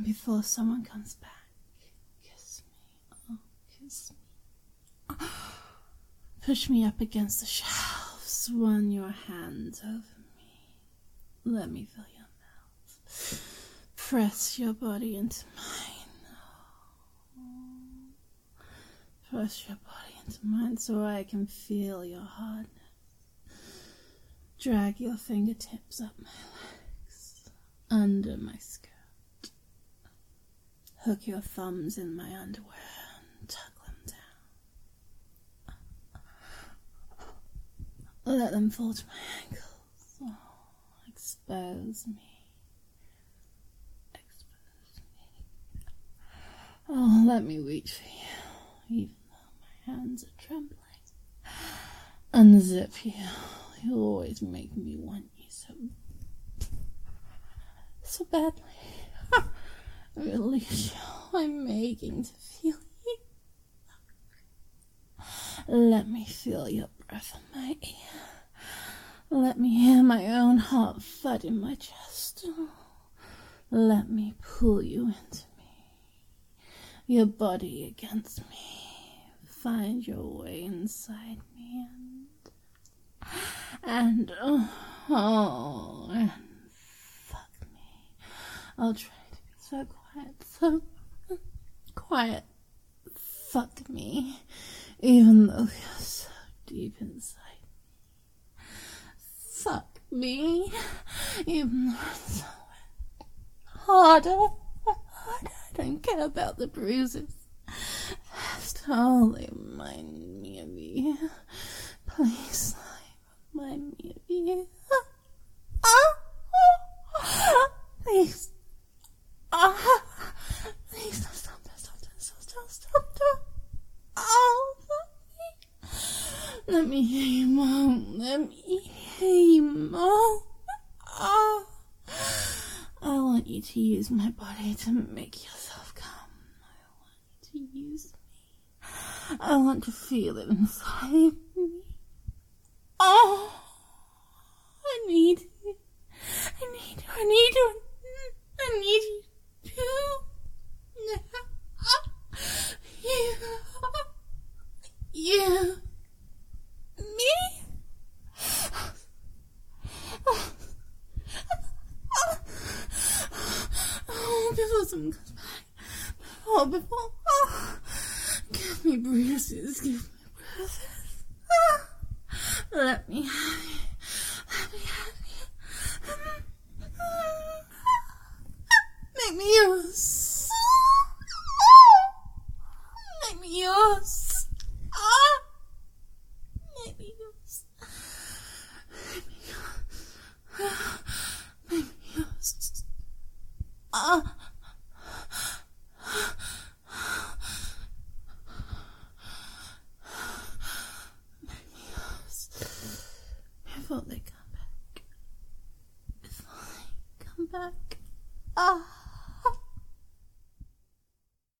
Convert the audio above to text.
before someone comes back. Kiss me, oh, kiss me. Push me up against the shelves, run your hands over me. Let me feel your mouth. Press your body into mine. Oh. Press your body into mine so I can feel your hardness. Drag your fingertips up my legs, under my skirt. Hook your thumbs in my underwear and tuck them down. Let them fall to my ankles. Oh, expose me. Expose me. Oh, let me reach for you, even though my hands are trembling. Unzip you. You always make me want you so badly. Release you. I'm aching to feel you. Let me feel your breath in my ear. Let me hear my own heart thud in my chest. Let me pull you into me. Your body against me. Find your way inside me and fuck me. I'll try to be so quiet. Fuck me, even though you're so deep inside me. Fuck me, even though it's so harder. I don't care about the bruises. Just only remind me of you. Please, remind me of you. Please. Please, stop. Oh, let me hear you moan. Let me hear you moan. Oh. I want you to use my body to make yourself come. I want you to use me. I want to feel it inside me. Oh, I need you. I need you too. You, me? Oh, before someone comes back. Before. Give me bruises. Let me have you. Make me yours. Make me yours. Make me yours. Make me yours. Before they come back.